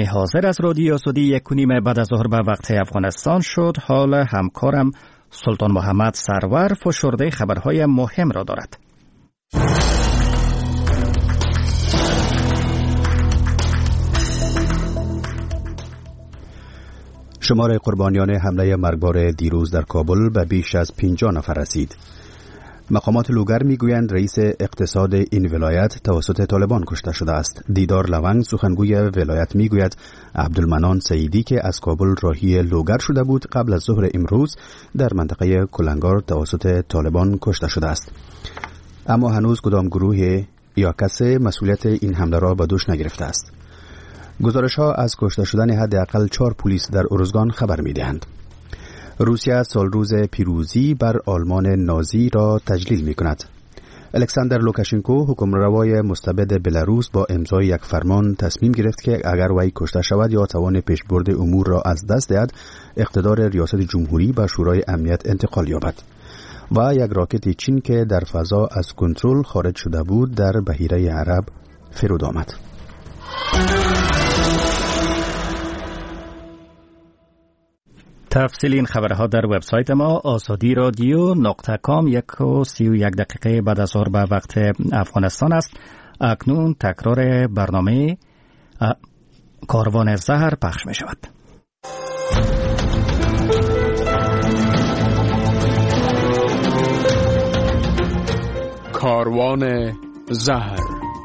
حاضر از رادیو آزادی 1:30 بعد از ظهر به وقت افغانستان شد. حال همکارم سلطان محمد سرور فشرده خبرهای مهم را دارد. شمار قربانیان حمله مرگبار دیروز در کابل به بیش از 50 نفر رسید. مقامات لوگر میگویند رئیس اقتصاد این ولایت توسط طالبان کشته شده است. دیدار لونگ سخنگوی ولایت میگوید عبدالمنان سعیدی که از کابل راهی لوگر شده بود قبل از ظهر امروز در منطقه کلنگار توسط طالبان کشته شده است. اما هنوز کدام گروه یا کسی مسئولیت این حمله را به دوش نگرفته است. گزارش‌ها از کشته شدن حداقل 4 پلیس در ارزگان خبر می‌دهند. روسیه سالروز پیروزی بر آلمان نازی را تجلیل می‌کند. الکساندر لوکاشنکو حکمروای مستبد بلاروس با امضای یک فرمان تصمیم گرفت که اگر وی کشته شود یا توان پیشبرد امور را از دست دهد، اقتدار ریاست جمهوری به شورای امنیت انتقال یابد. و یک راکت چین که در فضا از کنترل خارج شده بود در بحیره عرب فرود آمد. تفصیل این خبرها در وبسایت ما azadi.radio.com. 1:31 بعد از ظهر به وقت افغانستان است. اکنون تکرار برنامه کاروان زهر پخش می شود. کاروان زهر.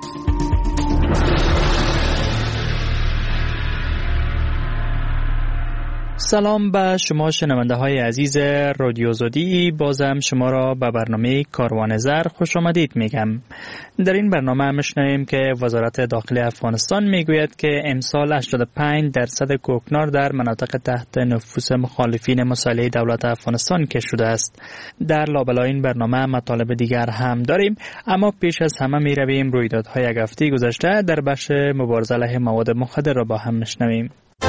سلام به شما شنونده های عزیز رادیو آزادی. بازم شما را به برنامه کاروان زهر خوش آمدید میگم. در این برنامه میشنویم که وزارت داخلی افغانستان میگوید که امسال 85% کوکنار در مناطق تحت نفوذ مخالفین مسلح دولت افغانستان کشف شده است. در لابلای این برنامه مطالب دیگر هم داریم، اما پیش از همه میرویم رویدادهای یک هفته گذشته در بخش مبارزه علیه مواد مخدر را با هم میشنویم.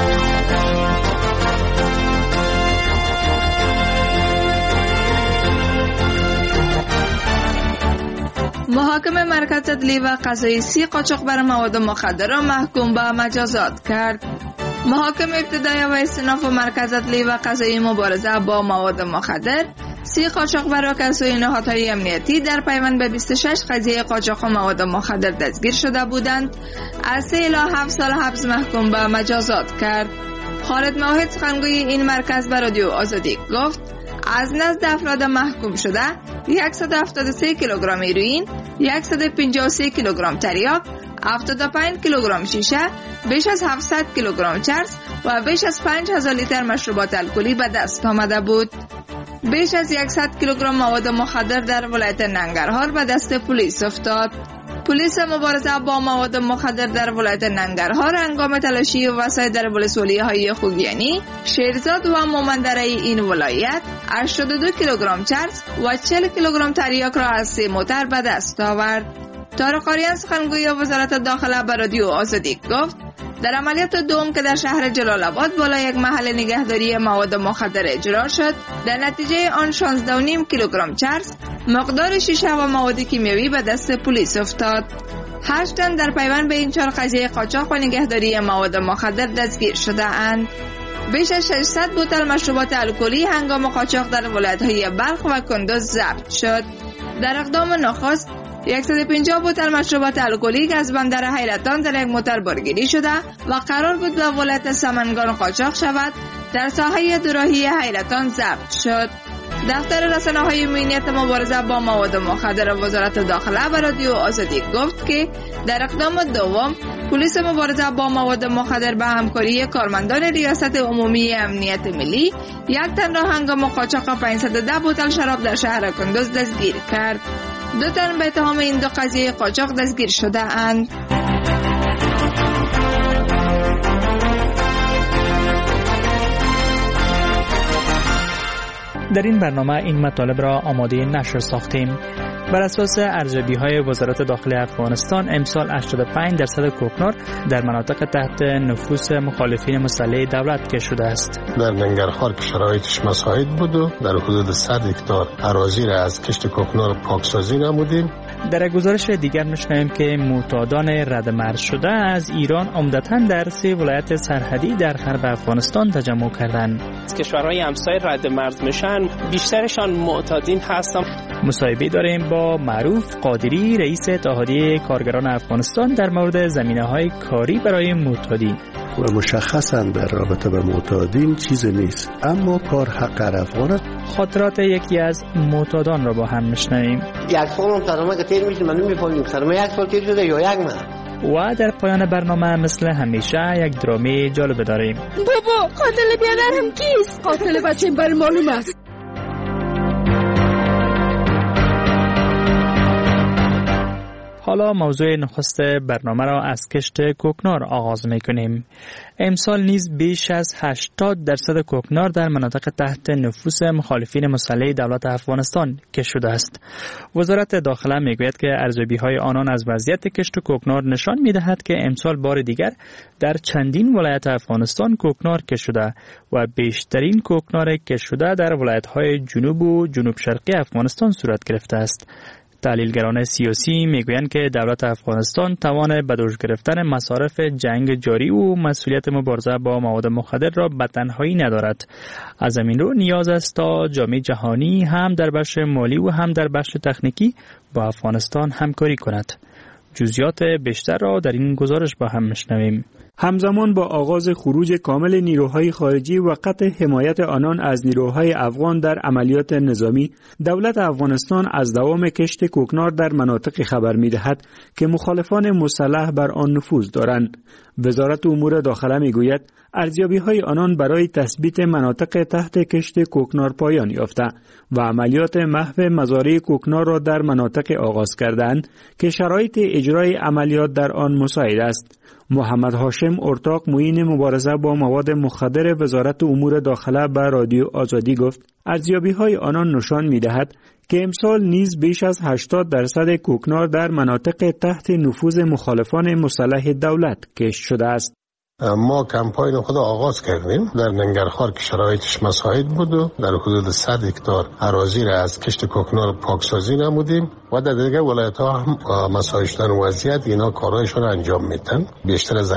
محاکمه مرکز عدلی و قضایی 30 قاچاقبر مواد مخدر را محکوم به مجازات کرد. محاکمه ابتدایی و استئناف مرکز عدلی و قضایی مبارزه با مواد مخدر 30 قاچاقبر را که از سوی نهادهای امنیتی در پیوند به 26 قضیه قاچاق مواد مخدر دستگیر شده بودند از 3 الی 7 سال حبس محکوم به مجازات کرد. خالد موحد سخنگوی این مرکز به رادیو آزادی گفت از نزد افراد محکوم شده 173 کیلوگرم هیروئین، 153 کیلوگرم تریاک، 75 کیلوگرم شیشه، بیش از 700 کیلوگرم چرس و بیش از 5000 لیتر مشروبات الکلی به دست آمده بود. بیش از 100 کیلوگرم مواد مخدر در ولایت ننگرهار به دست پلیس افتاد. پلیس مبارزه با مواد مخدر در ولایت ننگرهار هنگام تلاشی وسایل در ولسوالی‌های خوگیانی، شیرزاد و مومندره این ولایت 82 کیلوگرم چرس و 40 کیلوگرم تریاک را از 3 موتر به دست آورد. طارق آریان سخنگوی وزارت داخله به رادیو آزادی گفت در عملیات دوم که در شهر جلال آباد بالا یک محل نگهداری مواد مخدر اجرا شد، در نتیجه آن 16.5 کیلوگرم چرس، مقدار شیشه و مواد کیمیایی به دست پلیس افتاد. 8 تن در پیوند به این 4 قضیه قاچاق و نگهداری مواد مخدر دستگیر شده اند. بیش از 600 بوتل مشروبات الکلی هنگام قاچاق در ولایت‌های بلخ و کندوز ضبط شد. در اقدام نخست 150 بوتل مشروبات الکلی از بندر حیرتان در یک موتر بارگیری شده و قرار بود به ولایت سمنگان قاچاق شود، در ساحه دوراهی حیرتان ضبط شد. دفتر رسانه‌های امنیت مبارزه با مواد مخدر وزارت داخله به رادیو آزادی گفت که در اقدام دوم پلیس مبارزه با مواد مخدر به همکاری کارمندان ریاست عمومی امنیت ملی 1 تن را هنگام قاچاق 510 بوتل شراب در شهر کندوز دستگیر کرد. 2 تن به اتهام این 2 قضیه قاچاق دستگیر شده اند. در این برنامه این مطالب را آماده نشر ساختیم. بر اساس ارزیابی‌های وزارت داخلی افغانستان امسال 85% کوکنار در مناطق تحت نفوذ مخالفین مسلح دولت کشف شده است. در ننگرهار که شرایطش مساعد بود و در حدود 100 هکتار اراضی را از کشت کوکنار پاکسازی نمودیم. در گزارش دیگر می‌شنویم که معتادان ردمرز شده از ایران عمدتاً در 3 ولایت سرحدی در غرب افغانستان تجمع کردند. کشورهای همسایه ردمرز میشن، بیشترشان معتادین هستن. مصاحبه داریم با معروف قادری، رئیس اتحادیه کارگران افغانستان در مورد زمینه‌های کاری برای معتادین. و مشخصاً در رابطه با معتادین چیز نیست، اما کار حق افغان. خاطرات یکی از معتادان را با هم میشنویم. 1 سال هم سرما که تیر میشه، من نمی‌فهمم سرما 1 سال تیر شده یا 1 ماه. و در پایان برنامه مثل همیشه یک درامه جالب داریم. بابا قاتل بیادرم کیست؟ قاتل بچه‌م برای معلوم است. حالا موضوع نخست برنامه را از کشت کوکنار آغاز می‌کنیم. امسال نیز بیش از 80% کوکنار در مناطق تحت نفوذ مخالفین مسلح دولت افغانستان کشت شده است. وزارت داخله میگوید که ارزیابی‌های آنان از وضعیت کشت کوکنار نشان می‌دهد که امسال بار دیگر در چندین ولایت افغانستان کوکنار کشت شده و بیشترین کوکنار کشت شده در ولایت‌های جنوب و جنوب شرقی افغانستان صورت گرفته است. تحلیلگران سیاسی میگویند که دولت افغانستان توان به دوش گرفتن مصارف جنگ جاری و مسئولیت مبارزه با مواد مخدر را به تنهایی ندارد. از همین رو نیاز است تا جامعه جهانی هم در بخش مالی و هم در بخش تکنیکی با افغانستان همکاری کند. جزئیات بیشتر را در این گزارش با هم میشنویم. همزمان با آغاز خروج کامل نیروهای خارجی و قطع حمایت آنان از نیروهای افغان در عملیات نظامی، دولت افغانستان از دوام کشت کوکنار در مناطق خبر می‌دهد که مخالفان مسلح بر آن نفوذ دارند. وزارت امور داخله می‌گوید ارزیابی‌های آنان برای تثبیت مناطق تحت کشت کوکنار پایان یافته و عملیات محو مزارع کوکنار را در مناطق آغاز کردند که شرایط اجرای عملیات در آن مساعد است. محمد هاشم ارتاق معین مبارزه با مواد مخدر وزارت امور داخله به رادیو آزادی گفت ارزیابی‌های آنان نشان می‌دهد که امسال نیز بیش از 80% کوکنار در مناطق تحت نفوذ مخالفان مسلح دولت کشت شده است. ما کمپاین خود آغاز کردیم در ننگرهار که شرایطش مساعد بود و در حدود 100 هکتار اراضی را از کشت کوکنار پاکسازی نمودیم و در دیگر ولایت ها هم مساعد شدن وضعیت اینا کارهایشون را انجام میدن. بیشتر از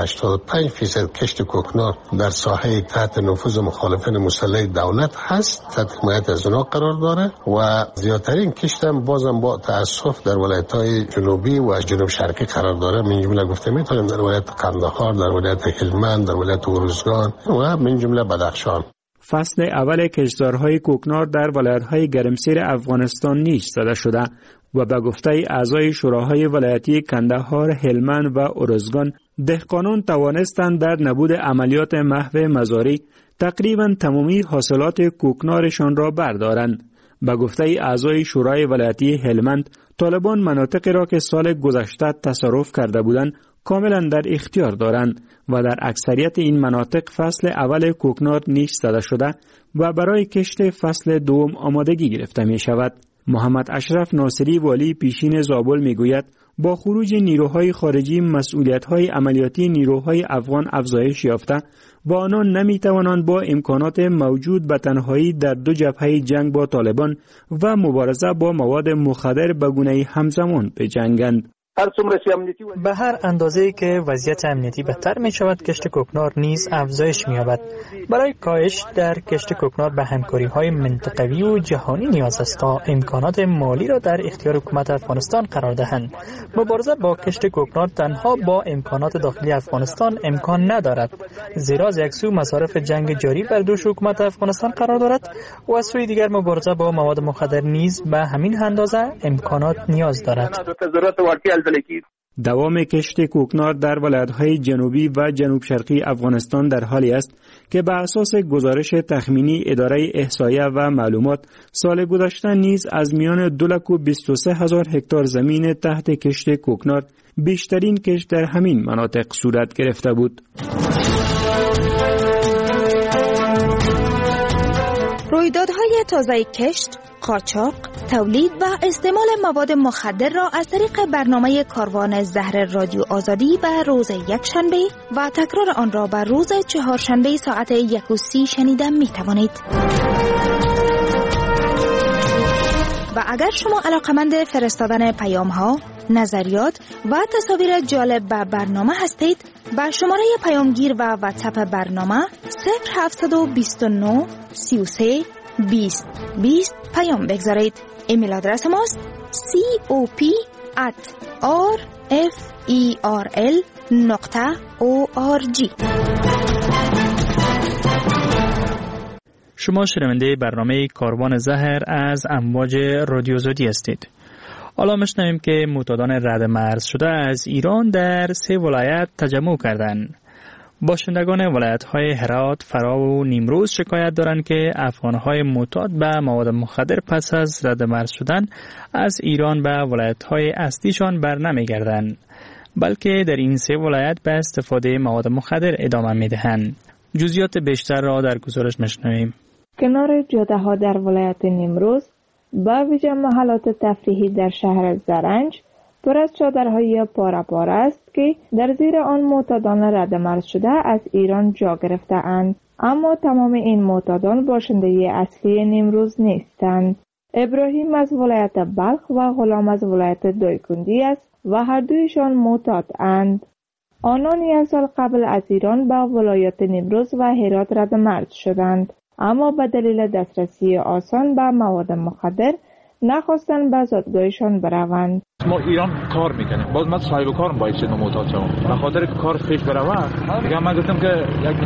85% کشت کوکنار در ساحه تحت نفوذ مخالفین مسلح دولت هست، تحت حمایت از اونا قرار داره و زیادترین کشت هم بازم با تاسف در ولایت های جنوبی و جنوب شرقی قرار داره. من جمله گفته میتونم در ولایت قندهار، در ولایت هلمند، در ولایت ارزگان و من جمله بدخشان. فصل اول کشتزارهای کوکنار در ولایت‌های گرمسیر افغانستان نیش زده شده و به گفته اعضای شوراهای ولایتی کندهار، هلمند و ارزگان، دهقانان توانستند در نبود عملیات محو مزارع تقریباً تمامی حاصلات کوکنارشان را بردارند. به گفته اعضای شورای ولایتی هلمند، طالبان مناطقی را که سال گذشته تصرف کرده بودند کاملا در اختیار دارند و در اکثریت این مناطق فصل اول کوکنار نیش زده شده و برای کشت فصل دوم آمادگی گرفته می شود. محمد اشرف ناصری والی پیشین زابل می گوید با خروج نیروهای خارجی مسئولیت‌های عملیاتی نیروهای افغان افزایش یافته و آنان نمی توانند با امکانات موجود به تنهایی در 2 جبهه جنگ با طالبان و مبارزه با مواد مخدر به گونه‌ای همزمان بجنگند. به هر اندازه‌ای که وضعیت امنیتی بهتر می شود کشت کوکنار نیز افزایش می یابد. برای کاهش در کشت کوکنار به همکاری‌های منطقوی و جهانی نیاز است تا امکانات مالی را در اختیار حکومت افغانستان قرار دهند. مبارزه با کشت کوکنار تنها با امکانات داخلی افغانستان امکان ندارد، زیرا از یک سو مصارف جنگ جاری بر دوش حکومت افغانستان قرار دارد و از سوی دیگر مبارزه با مواد مخدر نیز به همین اندازه امکانات نیاز دارد. دوام کشت کوکنار در ولایت‌های جنوبی و جنوب شرقی افغانستان در حالی است که به اساس گزارش تخمینی اداره احصایه و معلومات سال گذشته نیز از میان 2,23,000 هکتار زمین تحت کشت کوکنار بیشترین کشت در همین مناطق صورت گرفته بود. رویدادهای تازه کشت، قاچاق، تولید و استعمال مواد مخدر را از طریق برنامه کاروان زهر رادیو آزادی به روز یکشنبه و تکرار آن را به روز چهارشنبه ساعت 1:30 شنیدن می توانید. و اگر شما علاقمند فرستادن پیام ها، نظریات و تصاویر جالب به برنامه هستید، با شماره پیامگیر و واتساپ برنامه 0729 33 20 20 پیام بگذارید. ایمیل آدرس ماست cop@rferl.org. شما شنونده برنامه کاروان زهر از امواج رادیو زودی هستید. حالا میشنویم که معتادان رد مرز شده از ایران در 3 ولایت تجمع کردند. باشندگان ولایت‌های هرات، فرا و نیمروز شکایت دارند که افغان‌های معتاد به مواد مخدر پس از رد مرز شدن از ایران به ولایت‌های اصلیشان برنمیگردند، بلکه در این 3 ولایت به استفاده مواد مخدر ادامه می‌دهند. جزئیات بیشتر را در گزارش می‌شنویم. کنار جاده‌ها در ولایت نیمروز، با ویژه محلات تفریحی در شهر زرنج، پر از چادرهای پاره پاره است که در زیر آن معتادان رد مرز شده از ایران جا گرفته اند. اما تمام این معتادان باشنده اصلی نیمروز نیستند. ابراهیم از ولایت بلخ و غلام از ولایت دایکندی است و هر دویشان معتاد اند. آنان 1 سال قبل از ایران به ولایت نیمروز و هرات رد مرز شدند، اما به دلیل دسترسی آسان به مواد مخدر نخواستند به زادگاهشان بروند. ما ایران کار میکنیم، باز من صاحب کارم باید شدم معتاد شدم. به خاطر که کار پیش بروه دیگه من گفتم که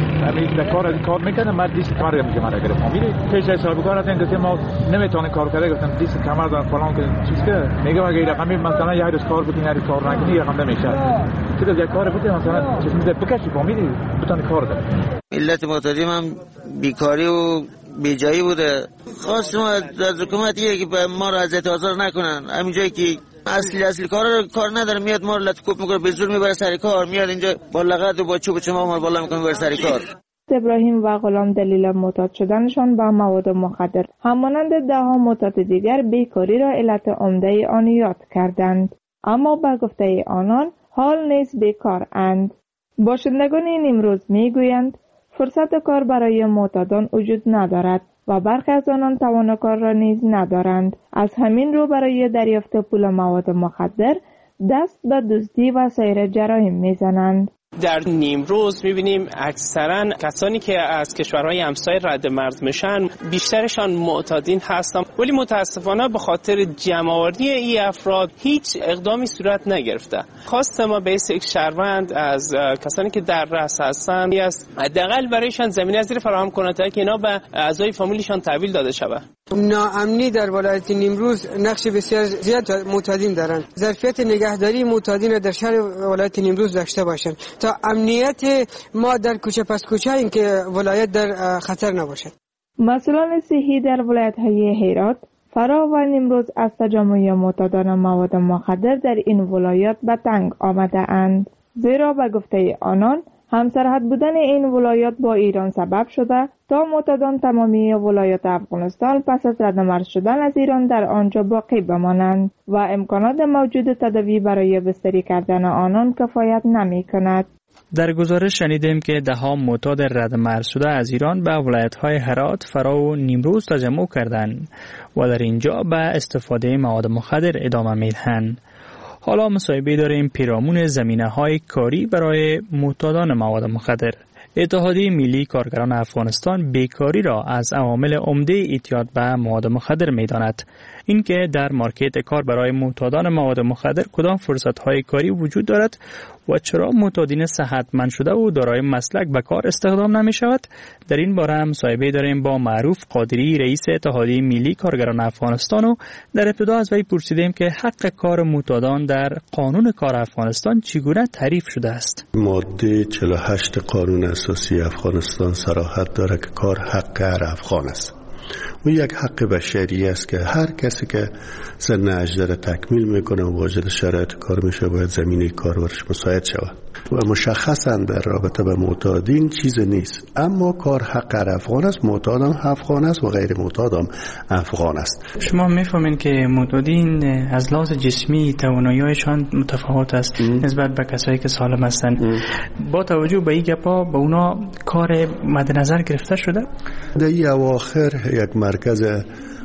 یک کار میکنم، من دیست کار میکنم مرا گرفت. میری پیش صاحب کار هستن که ما نمیتونه کار کنه، گفتم دیست کمر دارم فلان که چیز که میگه اگه رقمی مثلا یه روز کار بکنی، یه کار نکنی رقم نمیشه. چیزی یک کار بکنی مثلا چیزی بکشی فهمیدی بتونی کار کنی. علت معتادی من بیکاری و بیجایی بوده. خواستم از حکومت که ما را اذیت آزار نکنن. همین جایی که اصلی کار نداره میاد ما رو لطکوب میکنه، به زور میبره سر کار، میاد اینجا با لغت و با چوب چما ما رو بالا میکنه میبره سر کار. ابراهیم و غلام دلیل معتاد شدنشان به مواد مخدر همانند 10 معتاد دیگر بیکاری را علت عمده آن یاد کردند، اما به گفته آنان حال نیز بیکار اند. باشندگان نیمروز میگویند فرصت کار برای معتادان وجود ندارد و برخی از آنان توان کار را نیز ندارند. از همین رو برای دریافت پول مواد مخدر دست به دزدی و سایر جرایم میزنند. در نیمروز میبینیم اکثرا کسانی که از کشورهای همسایه رد مرز میشن بیشترشان معتادین هستند، ولی متاسفانه به خاطر جمع‌آوری این افراد هیچ اقدامی صورت نگرفته. خواست ما به یک شهروند از کسانی که در رأس هستند است حداقل برایشان زمینه زیر فراهم کنه تا که اینا به اعضای فامیلشان تحویل داده شود. ناامنی در ولایت نیمروز نقش بسیار زیاد معتادین دارند. ظرفیت نگهداری معتادین در شهر ولایت نیمروز داشته باشند تا امنیت ما در کوچه پس کوچه این که ولایت در خطر نباشد. مسئولان صحی در ولایت‌های هرات، فرا و نیمروز از تجمع معتادان مواد مخدر در این ولایات به تنگ آمده اند، زیرا به گفته آنان همسرحد بودن این ولایات با ایران سبب شده تا معتادان تمامی ولایات افغانستان پس از رد مرز شدن از ایران در آنجا باقی بمانند و امکانات موجود تداوی برای بستری کردن آنان کفایت نمی کند. در گزارش شنیدیم که 10 معتاد رد مرز شده از ایران به ولایت‌های هرات، فرا و نیمروز تجمع کردند و در اینجا به استفاده مواد مخدر ادامه میدهند. حالا مصاحبه داریم پیرامون زمینه‌های کاری برای معتادان مواد مخدر. اتحادیه ملی کارگران افغانستان بیکاری را از عوامل عمده اعتیاد به مواد مخدر می‌داند. اینکه در مارکت کار برای معتادان مواد مخدر کدام فرصت‌های کاری وجود دارد و چرا معتادین صحتمند شده و دارای مسلک به کار استخدام نمی‌شود، در این باره هم مصاحبه داریم با معروف قادری، رئیس اتحادیه ملی کارگران افغانستان، و در ابتدا از وی پرسیدیم که حق کار معتادان در قانون کار افغانستان چگونه تعریف شده است. ماده 48 قانون اساسی افغانستان صراحت داره که کار حق هر افغان است. و یک حق بشری است که هر کسی که سن 18 تکمیل میکنه و واجد شرایط کار میشه باید زمینه کار ورش مساعد شود و مشخصا در رابطه به معتادین چیز نیست، اما کار حق هر افغان است. معتادم افغان است و غیر معتادم افغان است. شما میفهمین که معتادین از لحاظ جسمی توانایی‌هایشان متفاوت است نسبت به کسایی که سالم هستند. با توجه به این گپا به اونا کار مد نظر گرفته شده؟ در این اواخر یک مرکز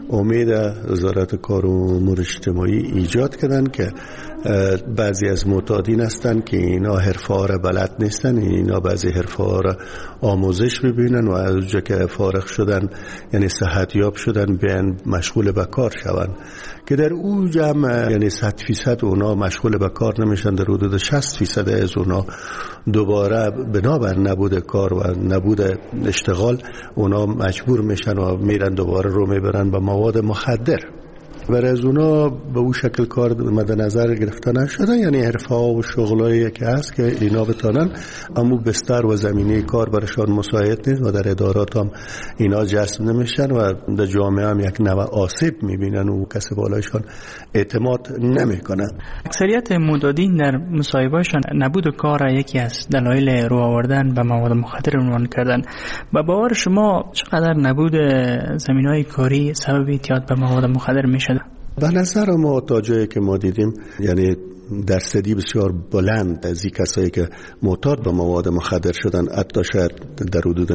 امید وزارت کار و امور اجتماعی ایجاد کردن که بعضی از معتادین هستن که اینا حرفه ها را بلد نیستن، اینا بعضی حرفه ها را آموزش ببینن و از اونجا که فارغ شدن یعنی صحتیاب شدن بیان مشغول به کار شون، که در اون جمع یعنی 100% اونا مشغول به کار نمیشن، در حدود 60% از اونا دوباره بنابر نبود کار و نبود اشتغال اونا مجبور میشن و میرن دوباره رو میبرن به مواد مخدر. برای از اونا به اون شکل کار مد نظر گرفته نشده، یعنی حرفه ها و شغلایی که هست که اینا بتانن اما بستر و زمینه کار برشان مساعد نیست و در ادارات هم اینا جذب نمیشن و در جامعه هم یک نوع آسیب میبینن و کسی بالایشان اعتماد نمیکنن. اکثریت معتادین در مصاحبه‌شان نبود کار یکی از دلایل رو آوردن به مواد مخدر عنوان کردن. با باور شما چقدر نبود زمینه‌های کاری سبب اعتیاد به مواد مخدر میشه؟ به نظر ما تا جایی که ما دیدیم یعنی درصدی بسیار بلند از این کسایی که معتاد به مواد مخدر شدن، حتی شاید در حدود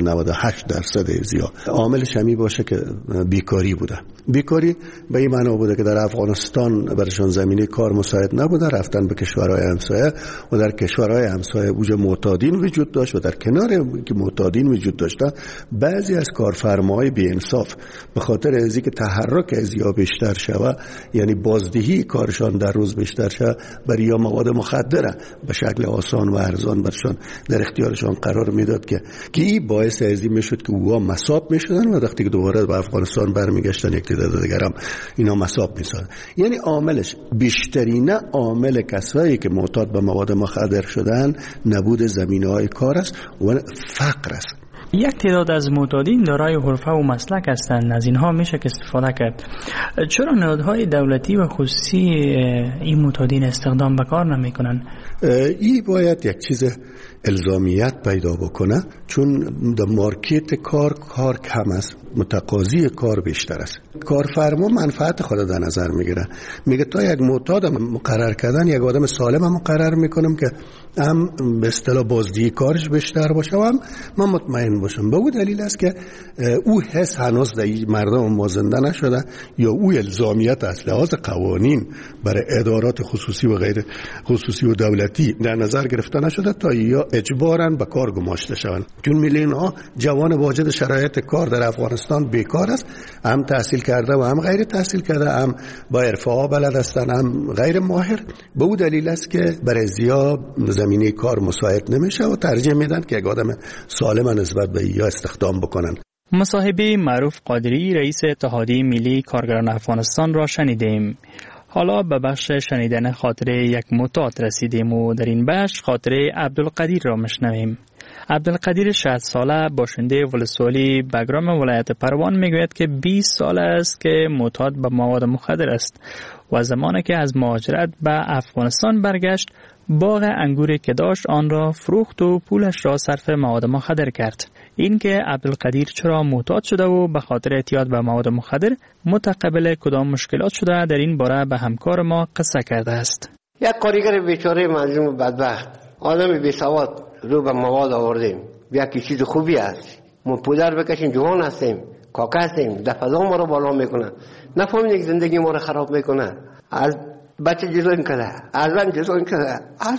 98% زیاد عاملش همین باشه که بیکاری بوده. بیکاری به این معنا بوده که در افغانستان برشان زمینه کار مساعد نبوده، رفتن به کشورهای همسایه و در کشورهای همسایه اوج معتادین وجود داشت و در کنار که معتادین وجود داشته بعضی از کارفرماهای بی‌انصاف به خاطر از اینکه تحرک از یا بیشتر شوه، یعنی بازدهی کارشان در روز بیشتر شوه، برای یا مواد مخدره به شکل آسان و ارزان برشان در اختیارشان قرار میداد که این باعث از این میشد که اوها مصاب میشدن و وقتی که دوباره به افغانستان برمیگشتن یک تعداد دیگر هم اینا مصاب میشدن. یعنی عاملش بیشترین عامل کسایی که معتاد به مواد مخدر شدن نبود زمینه‌های کار است و فقر است. یک تعداد از معتادین دارای حرفه و مسلک هستند، از اینها میشه که استفاده کرد. چرا نهادهای دولتی و خصوصی این معتادین استخدام به کار نمیکنن؟ این باید یک چیز الزامیت پیدا بکنه، چون در مارکت کار کم است، متقاضی کار بیشتر است. کارفرما منفعت خود در نظر میگیره، میگه تا یک معتاد مقرر کردن یک آدم سالم مقرر میکنم که هم به اصطلاح بازدهی کارش بیشتر باشه و هم من مطمئن باشم. به او دلیل است که او حس هنوز در مردم ما زنده نشده یا او الزامیت از لحاظ قوانین برای ادارات خصوصی و غیر خصوصی و دولتی در نظر گرفته نشده تا یا اجباراً به کار گماشته شوند. چون میلیون ها جوان واجد شرایط کار در افغانستان بیکار است، هم تحصیل کرده و هم غیر تحصیل کرده، هم با حرفه ها بلد هستند هم غیر ماهر. به او دلیل است که برای زیاد زمینه کار مساعد نمیشه و ترجیح میدن که یک آدم سالم نسبت به یا استخدام بکنن. مصاحبه معروف قادری رئیس اتحادیه ملی کارگران افغانستان را شنیدیم. حالا به بخش شنیدن خاطره یک معتاد رسیدیم و در این بخش خاطره عبدالقدیر را میشنویم. عبدالقدیر 60 ساله باشنده ولسوالی بگرام ولایت پروان میگوید که 20 سال است که معتاد به مواد مخدر است و زمانی که از مهاجرت به افغانستان برگشت باغ انگوری که داشت آن را فروخت و پولش را صرف مواد مخدر کرد. این که عبدالقدیر چرا معتاد شده و به خاطر اعتیاد به مواد مخدر متقبل کدام مشکلات شده در این باره به همکار ما قصه کرده است. یک کارگر بیچاره مظلوم بدبخت، آدم بی سواد رو به مواد آوردیم. یکی چیز خوبی است، ما پدر بکشیم، جوان هستیم، کاکا هستیم، دفعه ما رو بالا میکنه، نفهمید یک زندگی ما رو خراب میکنه. از بچه جلوین کرده، از من جلوین کرده، از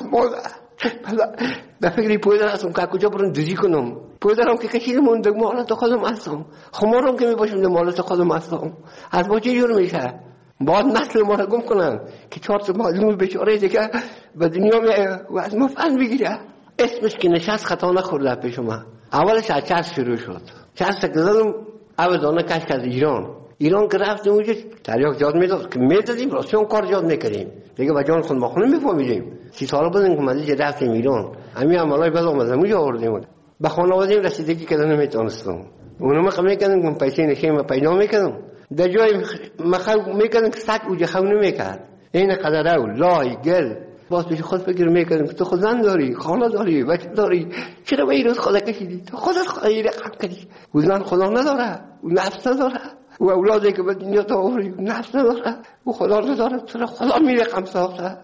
مادر به فکری پدر هستم که کجا برم دوزی کنم. پدرم که کشیدمون در مالت خودم هستم، خمارم که میباشم در مالت خودم هستم. از با چه جور میشه؟ باید نسل ما رو گم کنن که 4 تا معلوم بیچاره دیگه به دنیا میاد و از ما فن بگیره. اسمش که نشست خطا نخورده پیش ما. اولش از چسب شروع شد. چسب که زدم اول دانه کشک از ایران که رفتیم اونجا تریاک جاد میداد که میدادیم راسیون کار جاد میکردیم دیگه با جان خود ما خونه میفهمیدیم. 30 ساله بودیم که مدیجه رفتیم ایران، همین عملای بد آمد اونجا آوردیم. به خانواده رسیدگی کردن نمیتونستم. اونم خم میکردن که پیسه نشیم پیدا میکردم در جای مخاو میکردن که سگ اوجه خو نمیکرد. این قدر او لای گل باز پیش خود فکر میکردم که تو خود زن داری، خانه داری، بچه داری، چرا به این روز خدا کشیدی؟ تو خودت خواهی رقم کردی. او زن خدا نداره، او نفس نداره، او اولادی که به دنیا تا آوری نفس نداره، او خدا نداره، چرا خدا میرقم ساخته.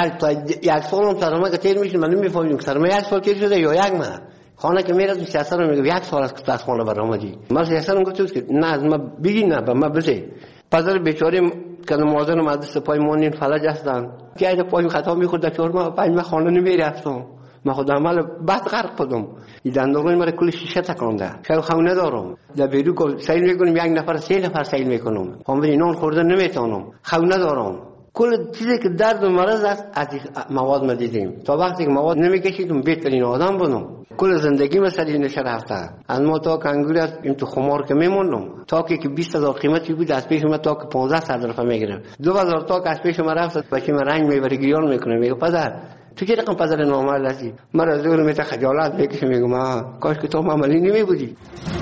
یک سال هم سرمه که تیر میشه من نمیفهمیم که سرمه 1 سال تیر شده یا یک ماه. خانه که میرد سیاست رو میگه 1 سال است که از خانه برآمدی. من سیاست رو گفتم که نه از ما بگی نه به ما بده. پدر بیچاره که نمازان مدرسه پای مونین فلج هستن که اگه پای خطا میخورد در 4 ماه 5 ماه خانه نمیرفتم. من خود عمل بد غرق کردم. این دندانم مرا کل شیشه تکانده. شاید خونه ندارم. در بیرو که سیل میکنم 1 نفر 3 نفر سیل میکنم. خاموی نان خوردن نمیتونم. خونه ندارم. کل چیزی که درد و مرض است از مواد ما دیدیم. تا وقتی که مواد نمیکشیدم بهترین آدم بودم. کل زندگی مثلا نشه رفته. از ما تا کنگوری است این تو خمار که میمونم. تا که 20000 قیمتی بود از پیش ما تا که 1500 رفع میگیرم. 2000 تا که از پیش ما رفت بچه من رنگ میبره گیان میکنه. میگه پدر تو چه رقم پدر نامرد هستی؟ من از دور میته خجالت میکشم. میگم کاش که تو عملی نمیبودی.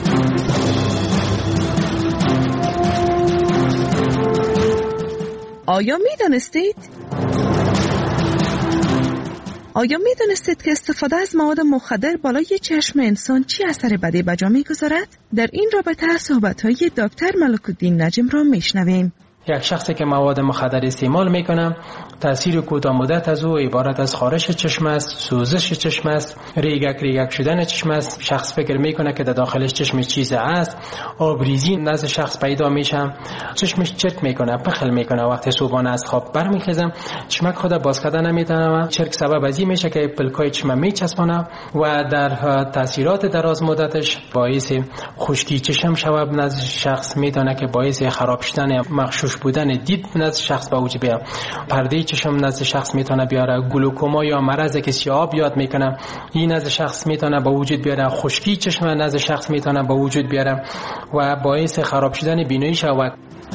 آیا میدانستید که استفاده از مواد مخدر بالای چشم انسان چی اثر بدی به جا میگذارد؟ در این رابطه صحبت‌های دکتر ملک‌الدین نجم را میشنویم. یک شخصی که مواد مخدر استعمال میکنه تاثیر کوتاه مدت از او عبارت از خارش چشم است، سوزش چشم است، ریگک شدن چشم است. شخص فکر میکنه که در داخلش چشم چیز است، آبریزی نزد شخص پیدا میشه، چشمش چرک میکنه، پخل میکنه. وقتی صبحانه از خواب برمیخیزم چشمک خود باز کردن نمیتونه. چرک سبب از این میشه که پلکای چشم میچسبونه و در تاثیرات دراز مدتش باعث خشکی چشم شود. نزد شخص میتونه که باعث خراب شدن مغشوش بودن دید نزد شخص به وجود بیاره. پرده چشم نزد شخص میتونه بیاره. گلوکوما یا مرضی که سیاه بیاد میکنه این نزد شخص میتونه به وجود بیاره. خشکی چشم نزد شخص میتونه به وجود بیاره و باعث خراب شدن بینایی شود.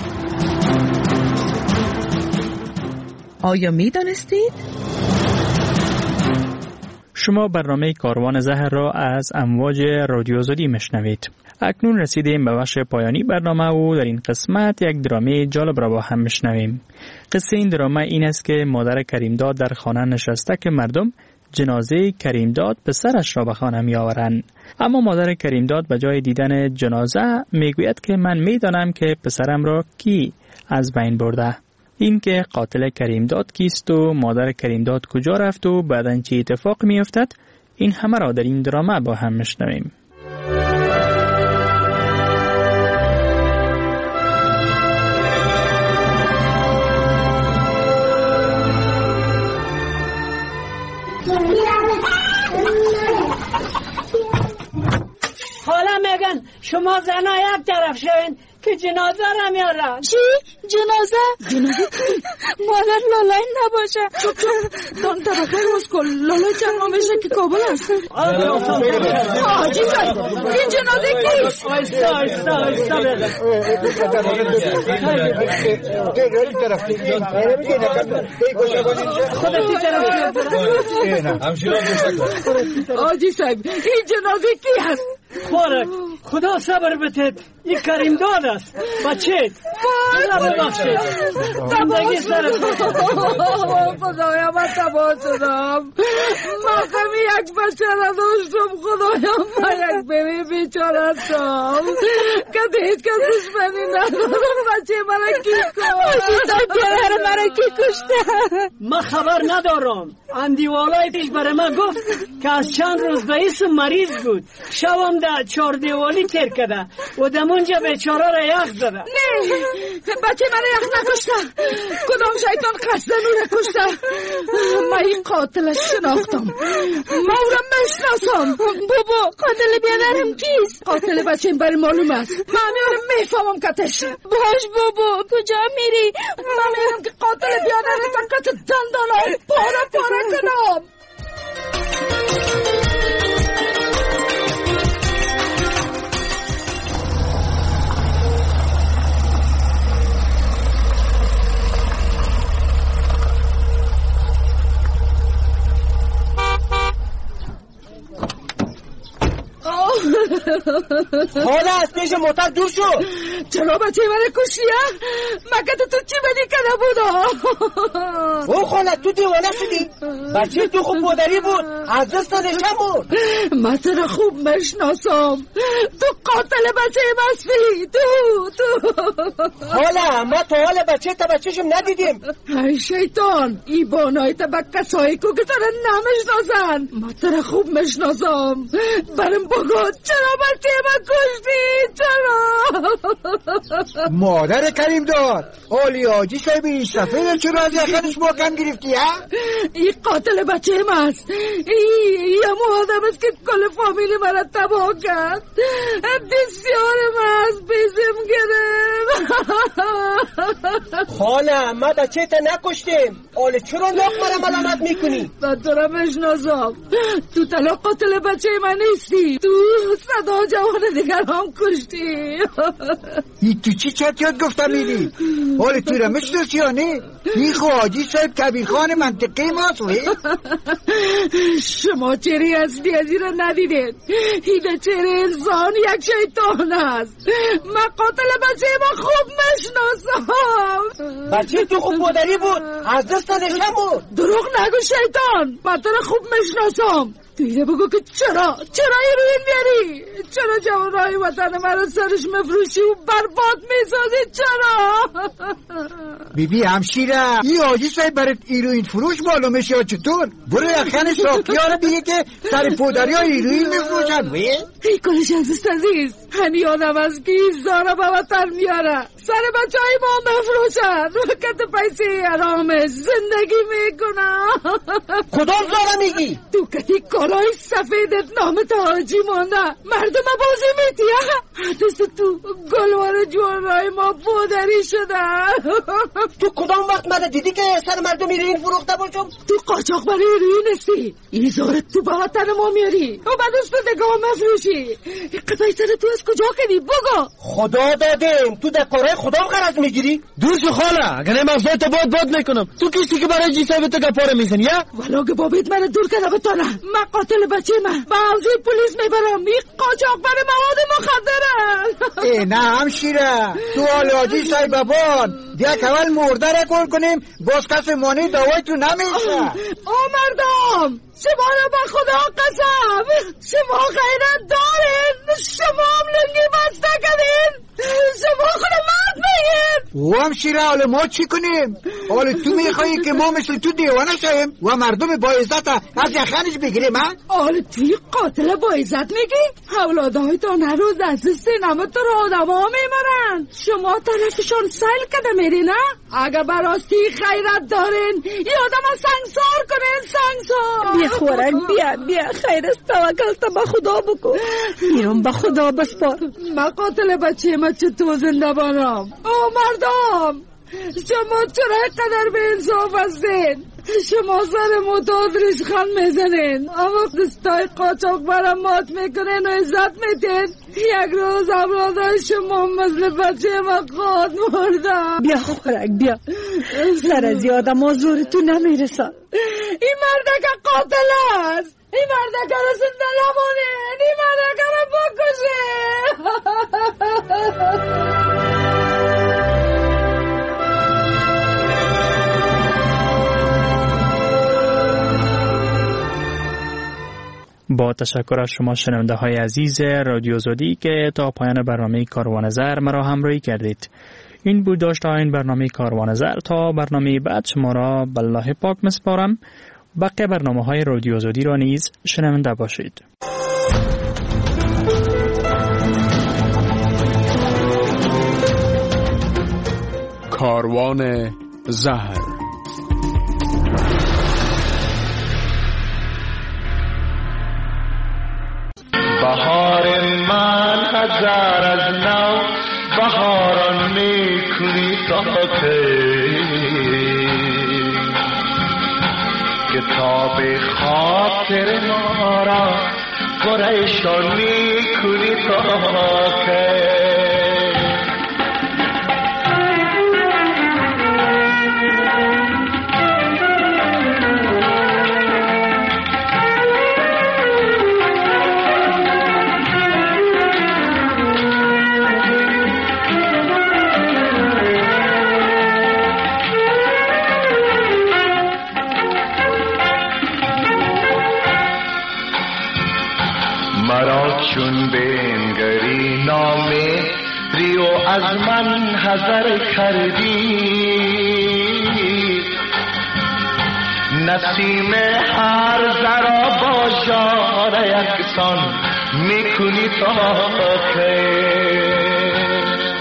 آیا میدانستید؟ شما برنامه کاروان زهر را از امواج رادیو آزادی میشنوید. اکنون رسیدیم به بخش پایانی برنامه و در این قسمت یک درامه جالب را با هم میشنویم. قصه این درامه این است که مادر کریمداد در خانه نشسته که مردم جنازه کریمداد پسرش را به خانه می آورند. اما مادر کریمداد به جای دیدن جنازه میگوید که من میدانم که پسرم را کی از بین برده. این که قاتل کریمداد کیست و مادر کریمداد کجا رفت و بعداً چه اتفاق می افتد، این همه را در این درامه با هم میشنویم. حالا میگن شما زنها یک طرف شوین که جنازه را میارن. چی؟ جنازه مادر لالای نباشه. چوب دان طبقه روز کن لالای چرما میشه که کابل است. آجی سای این جنازه کیست؟ آیستا خودتی طرف آجی صاحب این جنازه کی هست؟ خورک خدا صبر بتید. این کریمداد است بچه خدا ببخشید. زندگی سرت خدایا من تباه شدم. من کمی یک بچه را داشتم. خدایا من یک بیبی بیچاره شدم که هیچ کس دشمنی ندارم. بچه مرا کی کشت؟ پدر مرا کی کشته؟ من خبر ندارم. اندیوالای پیش برای من گفت که از چند روز رئیس مریض بود. شبم در 4 دیوالی تیر کرده و دمونجا بیچاره را یخ زده. نه بچه من یخ نکشته. کدام شیطان قصدن او را کشته؟ من این قاتلش شناختم. من او را مشناسم. بابا قاتل بیادرم کیست؟ قاتل بچه این برای معلوم است. من میارم میفهمم کتش. باش بابا کجا میری؟ من میارم که قاتل بیادرم کت دندانم پاره کنم. حالا از پیش موتر دور شو. چرا بچه من کشی ها؟ مگه تو چی بدی کنه بودا؟ او خاله تو دیوانه شدی؟ بچه تو خوب مادری بود از دست نشم بود. من تو خوب مشناسم. تو قاتل بچه مسفی. تو حالا ما تو حال بچه تا بچهشم ندیدیم. ای شیطان ای بانای تا با کسایی که تو نمشناسن. من تو خوب مشناسم. برم بگو شد؟ چرا بچه من کشتی؟ چرا؟ مادر کریم داد اولی آجی صاحب این سفید چرا از یخنش محکم گرفتی ها؟ این قاتل بچه من است. این همون آدم است که کل فامیل من تباه کرد. بسیار من از بیزم گرفت. خانه ما بچه تا نکشتیم. آله چرا لاغ مرا ملامت میکنی؟ من دارم اشناسم. تو تلا قاتل بچه من نیستی. تو صدا جوان دیگر هم کشتی. این تو چی چطیات گفتم میدی؟ حالا تو را مشناسی یا نه؟ این خواهی صاحب کبیر خان منطقه ماست وی؟ شما چهره اصلی از این را ندیدید. این چهره انسان یک شیطان است. من قاتل بچه ما خوب مشناسم. بچه تو خوب مادری بود، از دست نشم بود. دروغ نگو شیطان، من تو را خوب مشناسم. دیگه بگو که چرا این میاری؟ چرا جوانای وطن مرا سرش مفروشی و برباد میسازی؟ چرا؟ بیبی همشیره این آجی صاحب برای ایروین فروش معلومش یا چطور؟ برو یخن ساکیا رو بگه که سر پودری ها ایروین میفروشن وی؟ ای کلش عزیز همی آدم از که ایزدارا به وطن میاره سر بچه های ما مفروشن وقت پیسی حرامش زندگی میکنن. کدام زارا میگی؟ تو کتی کارای سفیدت نام تا حاجی مانده مردم بازی میتیه دست تو گلوار جوانای ما پودری شده. تو کدام وقت مده دیدی که سر مردم ایروین فروخته باشم؟ تو قاچاق برای ایروین هستی. ایزارت تو به وطن ما میاری و بعد از دگاه مفروشی. قطعی سر تو از کجا کنی بگو؟ خدا دادیم تو در کارهای خدا غرض میگیری؟ دور شو خاله اگر این مغزای باد میکنم. تو کسی که برای جی صاحب تو گپاره میزنی یا؟ ولو که بابیت من دور کنه بتانه من قاتل بچه من با حوزه پلیس میبرم. این قاچاق برای مواد مخدره. ای نه همشیره تو آلاجی صاحب بابان یک اول مرده را کل کنیم باز کس مانی دوای تو نمیشه. او مردم شما را به خدا قسم شما غیرت دارین. شما هم لنگی بسته کردین. شما خود مرد بگید. او همشیره حالا ما چی کنیم؟ حالا تو میخوایی که ما مثل تو دیوانه شاییم و مردم با عزت از یخنش بگیریم ها؟ حالا توی قاتل با عزت میگی؟ اولادهای تا نروز از سینما تو رو آدم ها میمارن. شما طرفشان سیل کده میرین ها؟ اگه براستی خیرت دارین یه آدم سنگسار کنین سنگسار. بیا خورک بیا خیر است توکل تا به خدا بکن. میرم به خدا بسپار. من قاتل بچه ما چطور زنده بانم؟ او مردم شما چرا قدر به انصاف هستین؟ شما سر معتاد ریشخند میزنین اما دستای قاچاق برم مات میکنین و عزت میتین. یک روز اولادای شما مثل بچه ما قاد مردن. بیا خورک بیا سر از آدم ها زور تو نمیرسن. این مردک قاتل است. این مردک رو زنده نمانین. این مردک رو بکشین. با تشکر از شما شنونده های عزیز رادیو زودی که تا پایان برنامه کاروان زر مرا همراهی کردید. این بود داشته این برنامه کاروان زر. تا برنامه بعد شما را به الله پاک مسپارم. بقیه برنامه های رادیو زودی را نیز شنونده باشید. کاروان زهر. بهار من هزار از نو بهاران میکنی تا کتاب خاطر ما را پریشان میکنی تا که چون بنگری نامه ریو از من حذر کردی نسیم هر ذرا با جان یکسان میکنی تا خیر،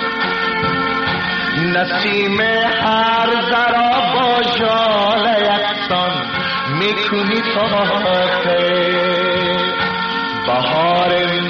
نسیم هر ذرا با ژاله یکسان میکنی تا خیر، بهار